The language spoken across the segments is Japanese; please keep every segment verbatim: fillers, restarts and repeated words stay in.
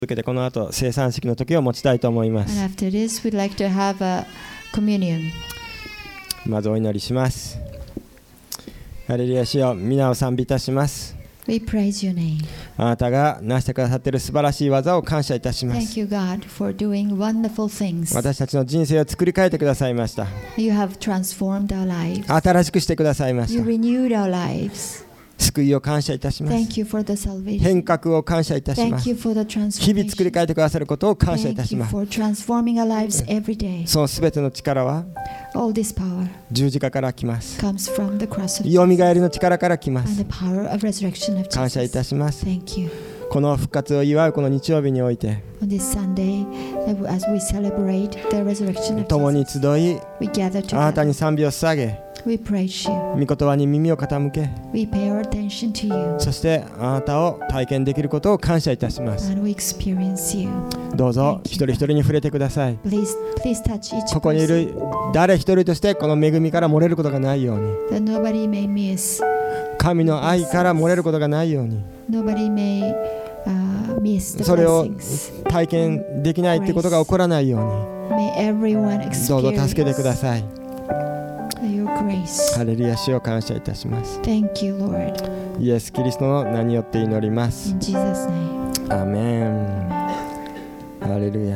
続けてこの後聖餐式の時を持ちたいと思います。 And after this, we'd like to have a communion. まずお祈りします。ハレルヤ、主よ、皆を賛美いたします。 We praise your name. あなたがなしてくださっている素晴らしい技を感謝いたします。 Thank you, God, for doing wonderful things. 私たちの人生を作り変えてくださいました。 You have transformed our lives. 新しくしてくださいまし You た。 renewed our lives. 救いを感謝いたします。 Thank you for the salvation. 変革を感謝いたしま Thank す。 you for the 日々作り transformation. 変えてくださることを感謝いた Thank し you ます。 for transforming our lives every day. そのすべての力は All this power 十字架から来ます。 comes from the cross of よみ Jesus がえりの力から来ま and す。 the power of resurrection of 感謝いた Jesus. します。 Thank you. この復活を祝うこの日曜日において On this Sunday, as we celebrate the resurrection of 共に Jesus, 集い we gather あなた together. に賛美を捧げ We praise you. 御言葉に耳を傾け We pay our attention to you. そしてあなたを体験できることを感謝いたします。 And we experience you. どうぞ一人一人に触れてください。 Please, please touch each ここにい person る誰一人としてこの恵みから漏れることがないように、 that nobody may miss. 神の愛から漏れることがないように、 Nobody may uh, miss the それを blessings. 体験できないってことが起こらないよう May everyone に、どうぞ experience 助けてください。 your grace. ハレルヤ、主を感謝いたします。 Thank you, Lord. イエス・キリストの名によって祈ります。 In Jesus' name. アーメン。ハレルヤ。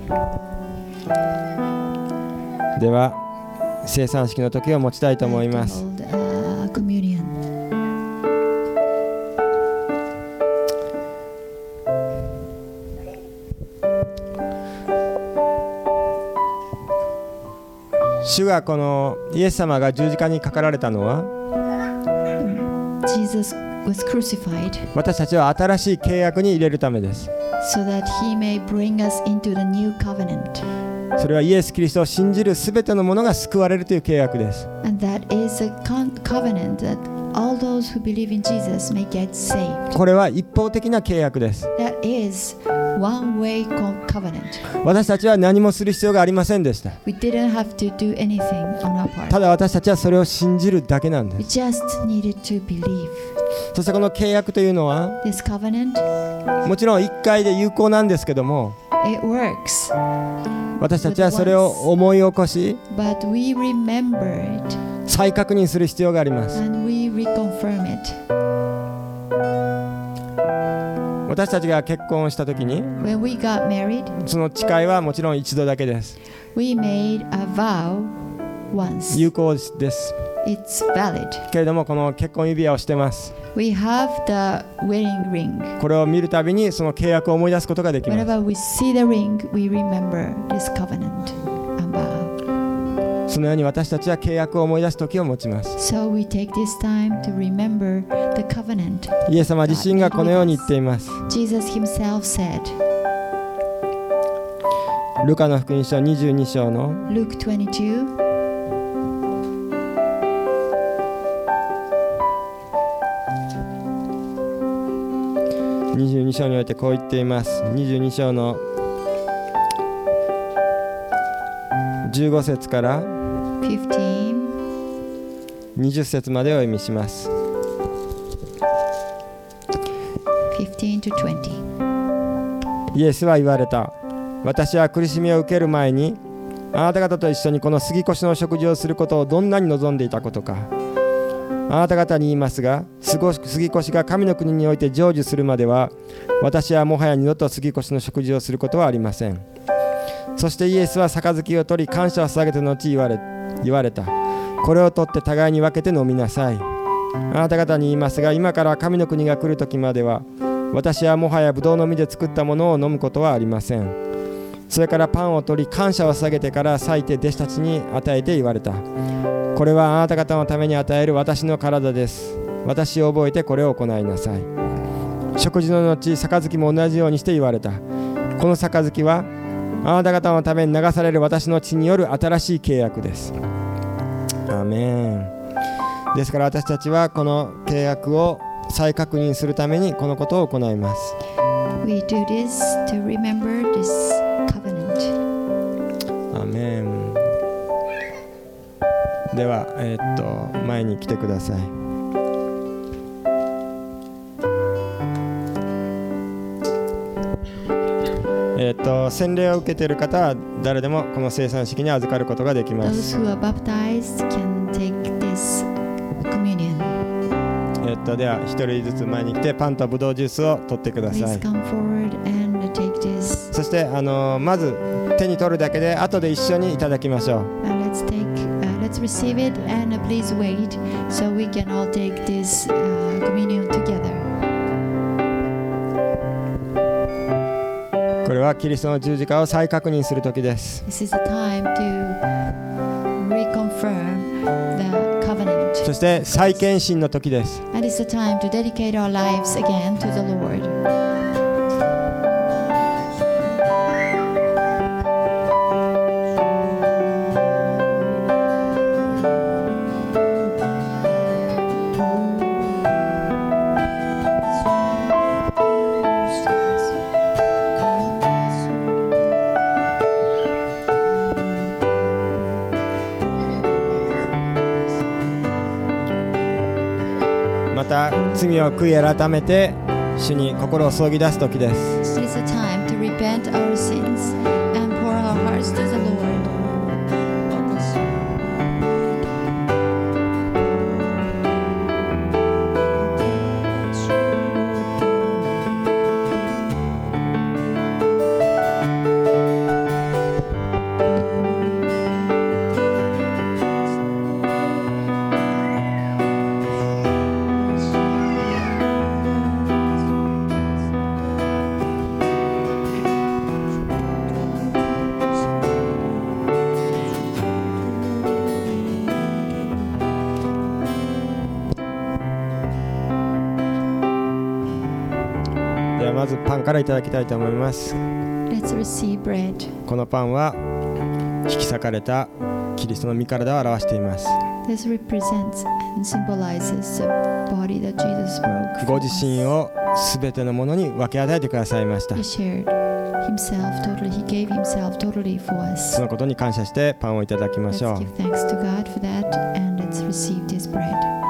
では聖餐式の時を持ちたいと思います。 Hold, uh, communion. 主がこのイエス様が十字架にかかられたのは、 Jesus was crucified 私たちは新しい契約に入れるためです。 so that he may bring us into the new covenant. それはイエス・キリストを信じるすべてのものが救われるという契約です。 And that is a con- covenant that all those who believe in Jesus may get saved. これは一方的な契約です。 That is one-way co- covenant. 私たちは何もする必要がありませんでした。 We didn't have to do anything on our part. ただ私たちはそれを信じるだけなんで We す。 just needed to believe. そしてこの契約というのは This covenant, もちろんいっかいで有効なんですけども、 it works, 私たちはそれを思い起こし but we remember it 再確認する必要があります。 and we reconfirm it. 私たちが結婚した時に When we got married, その誓いはもちろん一度だけです。 we made a vow once. 有効です。 It's valid. けれどもこの結婚指輪をしてます。 We have the wedding ring. これを見るたびにその契約を思い出すことができます。 Whenever we see the ring, we remember this covenant and vow. そのように私たちは契約を思い出す時を持ちます。 So we take this time to remember the covenant. イエス様自身がこのように言っています。 Jesus himself said, ルカの福音書にじゅうに章の Luke twenty-two, にじゅうに章においてこう言っています。にじゅうに章のじゅうご節から fifteen, にじゅう節までお読みします。 fifteen to twenty. イエスは言われた。私は苦しみを受ける前にあなた方と一緒にこの杉越の食事をすることをどんなに望んでいたことか。あなた方に言いますが、杉越が神の国において成就するまでは私はもはや二度と杉越の食事をすることはありません。そしてイエスは杯を取り感謝を捧げた後言われ、言われた。これを取って互いに分けて飲みなさい。あなた方に言いますが、今から神の国が来る時までは私はもはやブドウの実で作ったものを飲むことはありません。それからパンを取り感謝を捧げてから裂いて弟子たちに与えて言われた。これはあなた方のために与える私の体です。私を覚えてこれを行いなさい。食事の後、杯も同じようにして言われた。この杯はあなた方のために流される私の血による新しい契約です。アーメン。ですから私たちはこの契約を再確認するためにこのことを行います。 We do this to remember this covenant. アーメン。では、えー、っと前に来てください。 えー、と洗礼を受けている方は誰でもこの聖餐式に預かることができま Those す。 who are baptized can take this communion. えー、とでは一人ずつ前に来てパンとブドウジュースを取ってくださ Please い。 come forward and take this. そしてあのーまず手に取るだけで後で一緒にいただきましょう。 Uh, let's take, uh, let's receive it and uh, please wait so we can all take this uh, communion together. これはキリストの十字架を再確認する時です。 This is the time to reconfirm the covenant. そして再献身の時です。 And it's the time to dedicate our lives again to the Lord. また罪を悔い改めて主に心を注ぎ出す時です。 It is a time to repent our sins and pour our hearts to the Lord. ではまずパンからいただきたいと思います。 Let's receive bread. このパンは引き裂かれたキリストの身体を表しています。 This represents and symbolizes the body that Jesus broke ご for 自 us. 身をすべてのものに分け与えてくださいました。 He shared himself totally. He gave himself totally for そ us. のことに感謝してパンをいただきまし Let's ょう。 give thanks to God for that and let's receive this bread.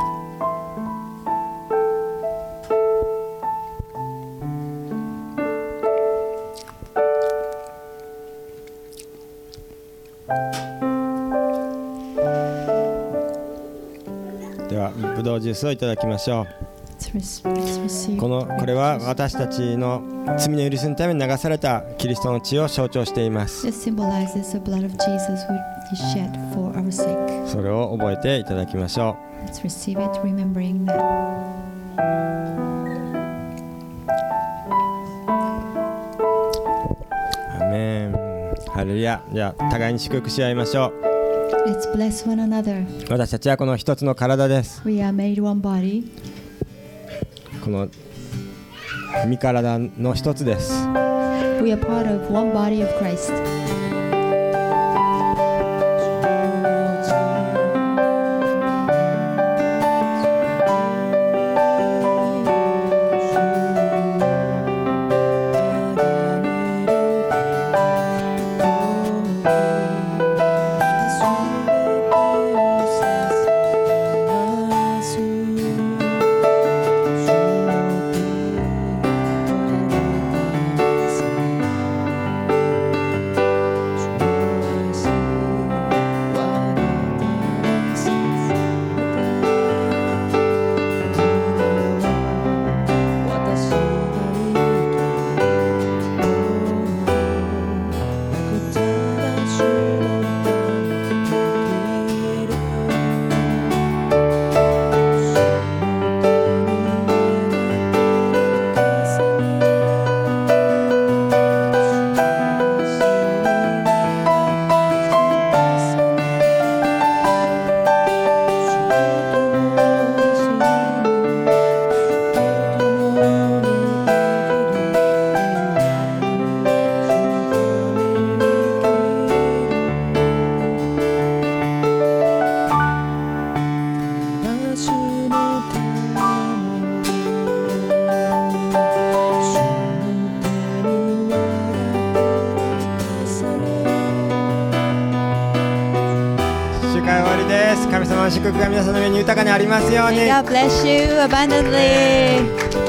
ではブドウジュースをいただきましょう。 Let's, res- let's receive. このこれは私たちの罪の許しのために流されたキリストの血を象徴しています。 This symbolizes the blood of Jesus which He shed for our sake. それを覚えていただきましょ Let's receive it, remembering that. う。アメン。ハレルヤ。じゃあ互いに祝福し合いましょう。 Let's bless one another. 私たちはこの一つの体です。 We are made one body. この身体の一つです。 We are part of one body of Christ. 神様の祝福が皆さんの上に豊かにありますように。 May God bless you abundantly.